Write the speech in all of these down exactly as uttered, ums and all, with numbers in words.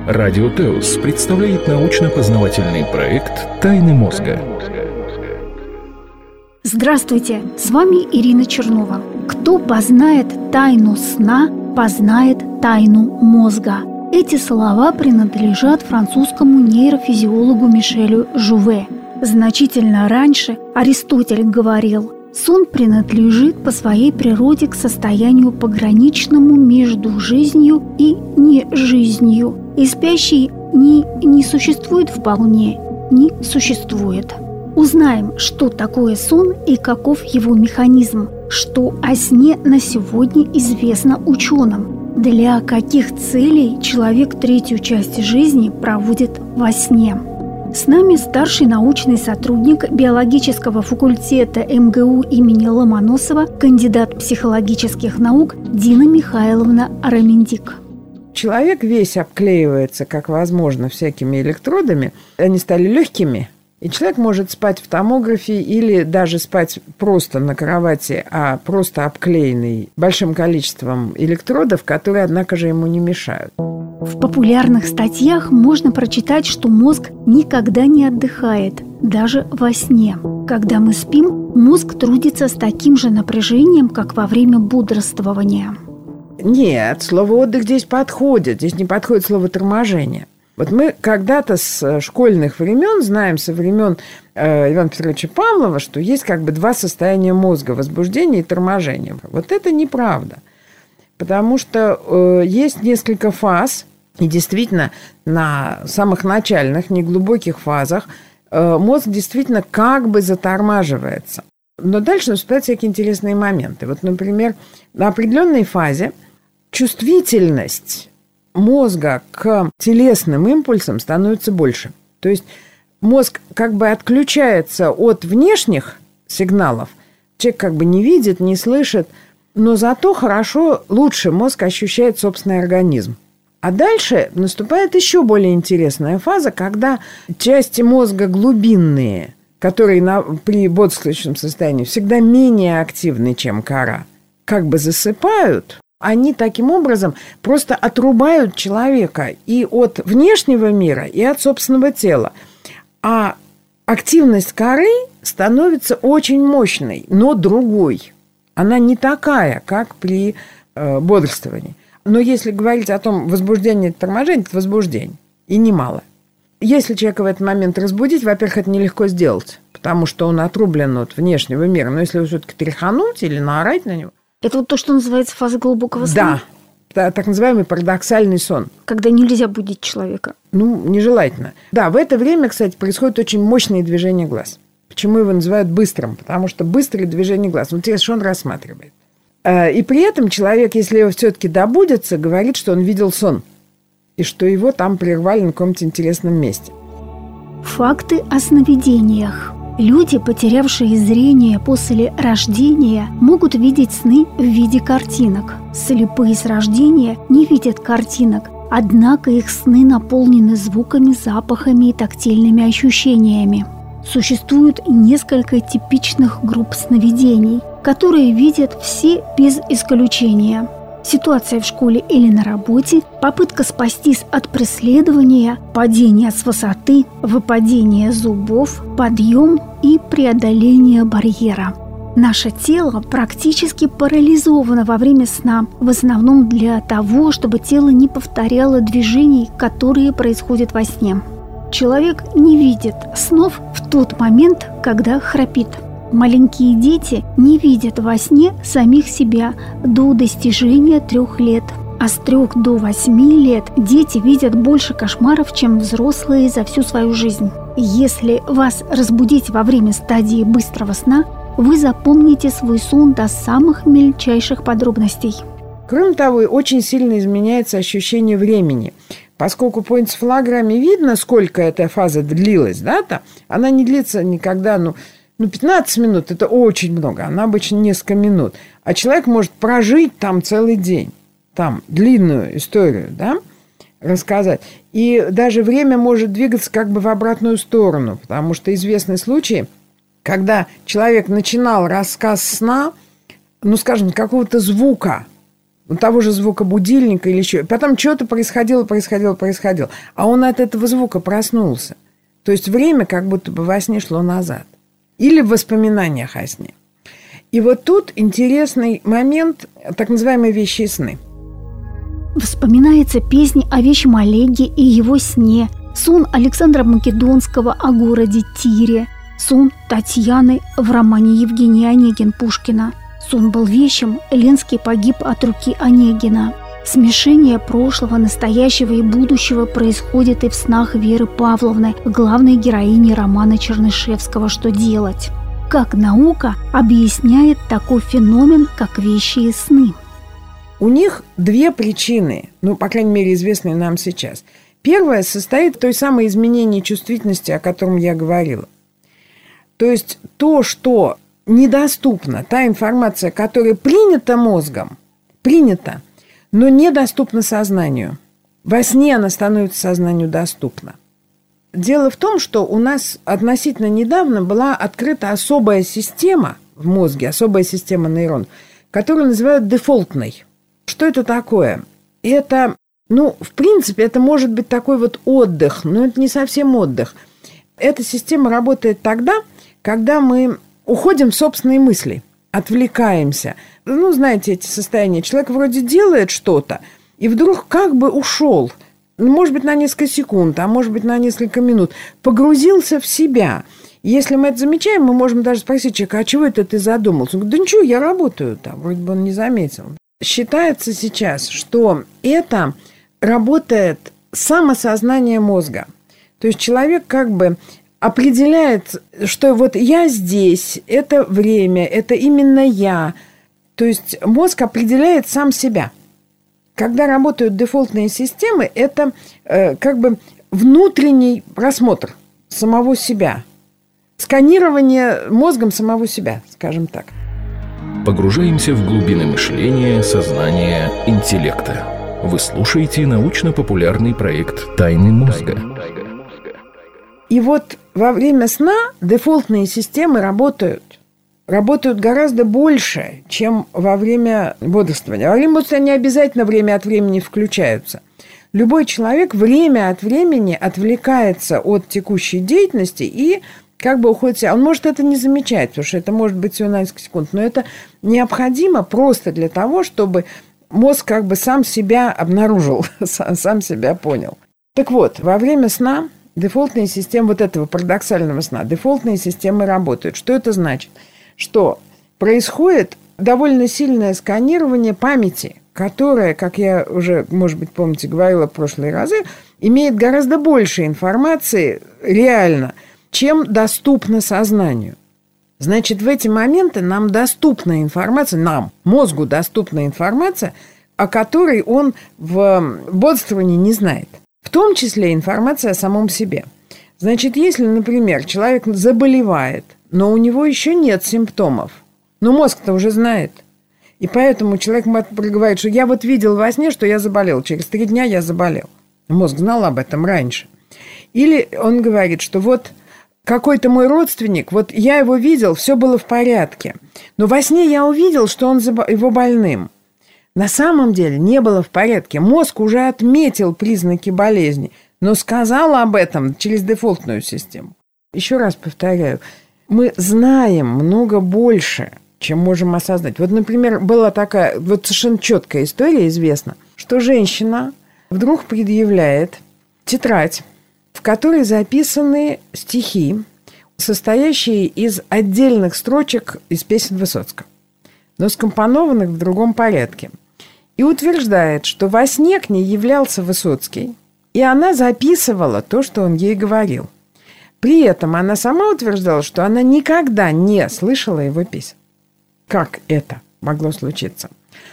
Радио Теос представляет научно-познавательный проект «Тайны мозга». Здравствуйте, с вами Ирина Чернова. Кто познает тайну сна, познает тайну мозга. Эти слова принадлежат французскому нейрофизиологу Мишелю Жуве. Значительно раньше Аристотель говорил: сон принадлежит по своей природе к состоянию пограничному между жизнью и нежизнью. И спящий ни не существует вполне, ни существует. Узнаем, что такое сон и каков его механизм, что о сне на сегодня известно ученым, для каких целей человек третью часть жизни проводит во сне. С нами старший научный сотрудник биологического факультета эм гэ у имени Ломоносова, кандидат психологических наук Дина Михайловна Арамендик. Человек весь обклеивается, как возможно, всякими электродами. Они стали легкими, и человек может спать в томографе или даже спать просто на кровати, а просто обклеенный большим количеством электродов, которые, однако же, ему не мешают. В популярных статьях можно прочитать, что мозг никогда не отдыхает, даже во сне. Когда мы спим, мозг трудится с таким же напряжением, как во время бодрствования. Нет, слово «отдых» здесь подходит. Здесь не подходит слово «торможение». Вот мы когда-то с школьных времен знаем, со времен э, Ивана Петровича Павлова, что есть как бы два состояния мозга – возбуждение и торможение. Вот это неправда. Потому что э, есть несколько фаз, и действительно на самых начальных, неглубоких фазах э, мозг действительно как бы затормаживается. Но дальше наступают всякие интересные моменты. Вот, например, на определенной фазе чувствительность мозга к телесным импульсам становится больше. То есть мозг как бы отключается от внешних сигналов. Человек как бы не видит, не слышит, но зато хорошо, лучше мозг ощущает собственный организм. А дальше наступает еще более интересная фаза, когда части мозга глубинные, которые на, при бодрствующем состоянии всегда менее активны, чем кора, как бы засыпают. Они таким образом просто отрубают человека и от внешнего мира, и от собственного тела. А активность коры становится очень мощной, но другой. Она не такая, как при э, бодрствовании. Но если говорить о том, возбуждение – это торможение, это возбуждение. И немало. Если человека в этот момент разбудить, во-первых, это нелегко сделать, потому что он отрублен от внешнего мира. Но если его все-таки тряхануть или наорать на него… Это вот то, что называется фаза глубокого сна? Да, так называемый парадоксальный сон. Когда нельзя будить человека. Ну, нежелательно. Да, в это время, кстати, происходит очень мощное движение глаз. Почему его называют быстрым? Потому что быстрое движение глаз. Вот что он рассматривает. И при этом человек, если его все-таки добудется, говорит, что он видел сон. И что его там прервали на каком-то интересном месте. Факты о сновидениях. Люди, потерявшие зрение после рождения, могут видеть сны в виде картинок. Слепые с рождения не видят картинок, однако их сны наполнены звуками, запахами и тактильными ощущениями. Существует несколько типичных групп сновидений, которые видят все без исключения. Ситуация в школе или на работе, попытка спастись от преследования, падение с высоты, выпадение зубов, подъем и преодоление барьера. Наше тело практически парализовано во время сна, в основном для того, чтобы тело не повторяло движений, которые происходят во сне. Человек не видит снов в тот момент, когда храпит. Маленькие дети не видят во сне самих себя до достижения трех лет. А с трех до восьми лет дети видят больше кошмаров, чем взрослые за всю свою жизнь. Если вас разбудить во время стадии быстрого сна, вы запомните свой сон до самых мельчайших подробностей. Кроме того, очень сильно изменяется ощущение времени. Поскольку по энцефалограмме видно, сколько эта фаза длилась, да, то она не длится никогда, ну, Ну, пятнадцать минут – это очень много, она обычно несколько минут. А человек может прожить там целый день, там длинную историю, да, рассказать. И даже время может двигаться как бы в обратную сторону, потому что известны случаи, когда человек начинал рассказ сна, ну, скажем, какого-то звука, того же звука будильника или еще. Потом что-то происходило, происходило, происходило. А он от этого звука проснулся. То есть время как будто бы во сне шло назад. Или в воспоминаниях о сне. И вот тут интересный момент, так называемые вещи и сны. Вспоминается песня о вещем Олеге и его сне, сон Александра Македонского о городе Тире, сон Татьяны в романе Евгений Онегин Пушкина. Сон был вещим, Ленский погиб от руки Онегина. Смешение прошлого, настоящего и будущего происходит и в снах Веры Павловны, главной героини романа Чернышевского «Что делать?». Как наука объясняет такой феномен, как вещи и сны? У них две причины, ну, по крайней мере, известные нам сейчас. Первая состоит в той самой изменении чувствительности, о котором я говорила. То есть то, что недоступно, та информация, которая принята мозгом, принята, но недоступна сознанию. Во сне она становится сознанию доступна. Дело в том, что у нас относительно недавно была открыта особая система в мозге, особая система нейронов, которую называют дефолтной. Что это такое? Это, ну, в принципе, это может быть такой вот отдых, но это не совсем отдых. Эта система работает тогда, когда мы уходим в собственные мысли, отвлекаемся. Ну, знаете, эти состояния. Человек вроде делает что-то, и вдруг как бы ушел. Может быть, на несколько секунд, а может быть, на несколько минут. Погрузился в себя. Если мы это замечаем, мы можем даже спросить человека, а чего это ты задумался? Он говорит, да ничего, я работаю там. Вроде бы он не заметил. Считается сейчас, что это работает самосознание мозга. То есть человек как бы определяет, что вот я здесь, это время, это именно я. То есть мозг определяет сам себя. Когда работают дефолтные системы, это э, как бы внутренний просмотр самого себя. Сканирование мозгом самого себя, скажем так. Погружаемся в глубины мышления, сознания, интеллекта. Вы слушаете научно-популярный проект «Тайны мозга». И вот во время сна дефолтные системы работают. Работают гораздо больше, чем во время бодрствования. Во время бодрствования они обязательно время от времени включаются. Любой человек время от времени отвлекается от текущей деятельности и как бы уходит в себя. Он может это не замечать, потому что это может быть всего на несколько секунд, но это необходимо просто для того, чтобы мозг как бы сам себя обнаружил, сам себя понял. Так вот, во время сна дефолтные системы, вот этого парадоксального сна, дефолтные системы работают. Что это значит? Что происходит довольно сильное сканирование памяти, которая, как я уже, может быть, помните, говорила в прошлые разы, имеет гораздо больше информации реально, чем доступно сознанию. Значит, в эти моменты нам доступна информация, нам, мозгу доступна информация, о которой он в бодрствовании не знает. В том числе информация о самом себе. Значит, если, например, человек заболевает, но у него еще нет симптомов, но мозг-то уже знает. И поэтому человек говорит, что я вот видел во сне, что я заболел. Через три дня я заболел. Мозг знал об этом раньше. Или он говорит, что вот какой-то мой родственник, вот я его видел, все было в порядке. Но во сне я увидел, что он его больным. На самом деле не было в порядке. Мозг уже отметил признаки болезни, но сказал об этом через дефолтную систему. Еще раз повторяю, мы знаем много больше, чем можем осознать. Вот, например, была такая вот совершенно четкая история, известна, что женщина вдруг предъявляет тетрадь, в которой записаны стихи, состоящие из отдельных строчек из песен Высоцкого, но скомпонованных в другом порядке. И утверждает, что во сне к ней являлся Высоцкий, и она записывала то, что он ей говорил. При этом она сама утверждала, что она никогда не слышала его песен. Как это могло случиться?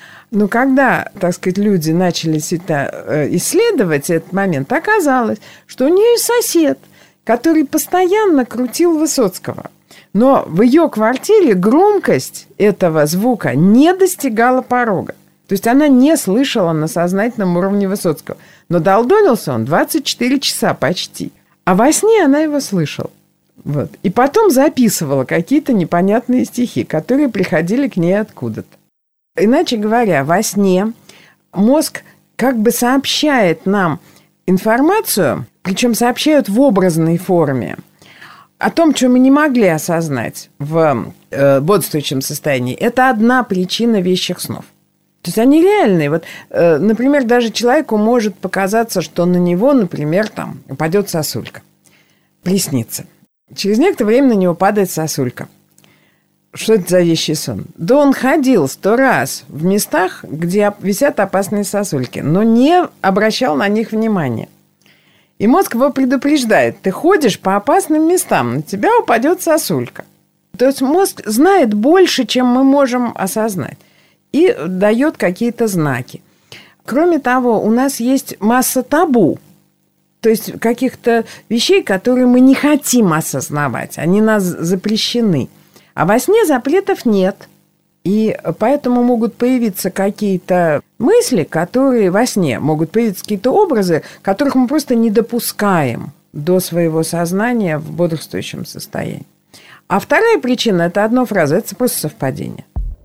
Но когда, так сказать, люди начали это исследовать этот момент, оказалось, что у нее есть сосед, который постоянно крутил Высоцкого. Но в ее квартире громкость этого звука не достигала порога. То есть она не слышала на сознательном уровне Высоцкого. Но долдонился он двадцать четыре часа почти. А во сне она его слышала. Вот. И потом записывала какие-то непонятные стихи, которые приходили к ней откуда-то. Иначе говоря, во сне мозг как бы сообщает нам информацию, причем сообщают в образной форме, о том, что мы не могли осознать в э, бодрствующем состоянии. Это одна причина вещих снов. То есть они реальные. Вот, э, например, даже человеку может показаться, что на него, например, там упадет сосулька. Приснится. Через некоторое время на него падает сосулька. Что это за вещий сон? Да он ходил сто раз в местах, где висят опасные сосульки, но не обращал на них внимания. И мозг его предупреждает: ты ходишь по опасным местам, на тебя упадет сосулька. То есть мозг знает больше, чем мы можем осознать, и дает какие-то знаки. Кроме того, у нас есть масса табу, то есть каких-то вещей, которые мы не хотим осознавать, они нас запрещены. А во сне запретов нет. И поэтому могут появиться какие-то мысли, которые во сне могут появиться какие-то образы, которых мы просто не допускаем до своего сознания в бодрствующем состоянии. А вторая причина – это одна фраза, это просто совпадение.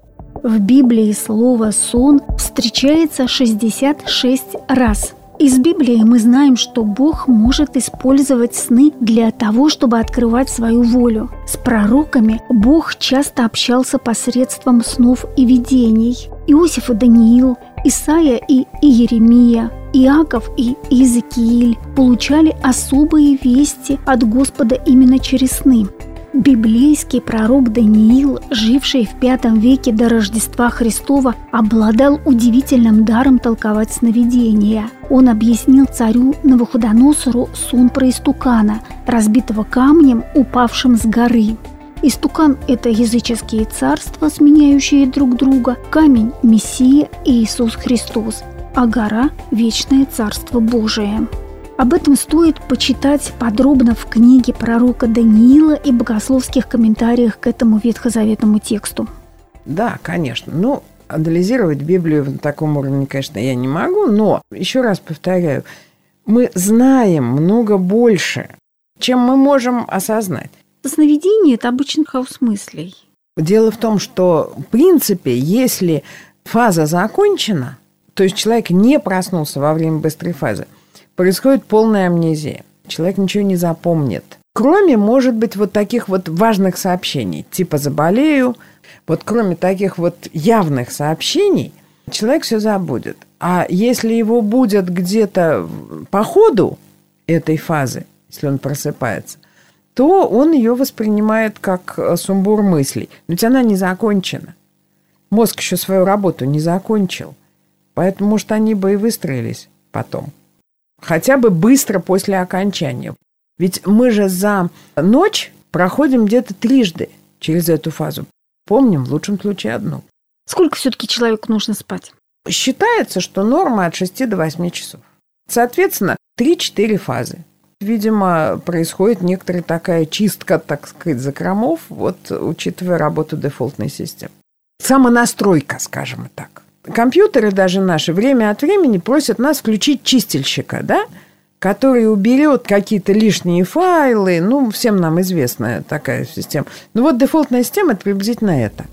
В Библии слово «сон» встречается шестьдесят шесть раз. Из Библии мы знаем, что Бог может использовать сны для того, чтобы открывать свою волю. С пророками Бог часто общался посредством снов и видений. Иосиф и Даниил, Исаия и Иеремия, Иаков и Иезекииль получали особые вести от Господа именно через сны. Библейский пророк Даниил, живший в пятом веке до Рождества Христова, обладал удивительным даром толковать сновидения. Он объяснил царю Навуходоносору сон про истукана, разбитого камнем, упавшим с горы. Истукан – это языческие царства, сменяющие друг друга, камень – Мессия и Иисус Христос, а гора – вечное Царство Божие. Об этом стоит почитать подробно в книге пророка Даниила и богословских комментариях к этому ветхозаветному тексту. Да, конечно. Ну, анализировать Библию на таком уровне, конечно, я не могу, но, еще раз повторяю, мы знаем много больше, чем мы можем осознать. Сновидение – это обычный хаос мыслей. Дело в том, что, в принципе, если фаза закончена, то есть человек не проснулся во время быстрой фазы, происходит полная амнезия. Человек ничего не запомнит. Кроме, может быть, вот таких вот важных сообщений, типа «заболею». Вот кроме таких вот явных сообщений, человек все забудет. А если его будет где-то по ходу этой фазы, если он просыпается, то он ее воспринимает как сумбур мыслей. Ведь она не закончена. Мозг еще свою работу не закончил. Поэтому, может, они бы и выстроились потом. Хотя бы быстро после окончания. Ведь мы же за ночь проходим где-то трижды через эту фазу. Помним, в лучшем случае, одну. Сколько все-таки человеку нужно спать? Считается, что норма от шести до восьми часов. Соответственно, три-четыре фазы. Видимо, происходит некоторая такая чистка, так сказать, закромов, вот, учитывая работу дефолтной системы. Самонастройка, скажем так. Компьютеры даже наши время от времени просят нас включить чистильщика, да, который уберет какие-то лишние файлы. Ну, всем нам известная такая система. Ну, вот дефолтная система – это приблизительно это.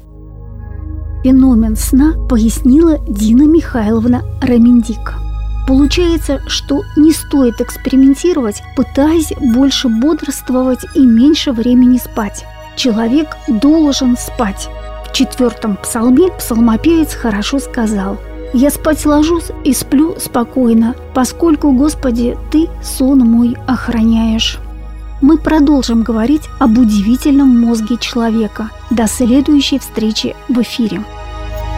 Феномен сна пояснила Дина Михайловна Рамендик. Получается, что не стоит экспериментировать, пытаясь больше бодрствовать и меньше времени спать. Человек должен спать. В четвертом псалме псалмопевец хорошо сказал: «Я спать ложусь и сплю спокойно, поскольку, Господи, Ты сон мой охраняешь». Мы продолжим говорить об удивительном мозге человека. До следующей встречи в эфире.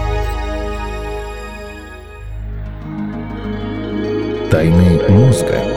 Тайны мозга.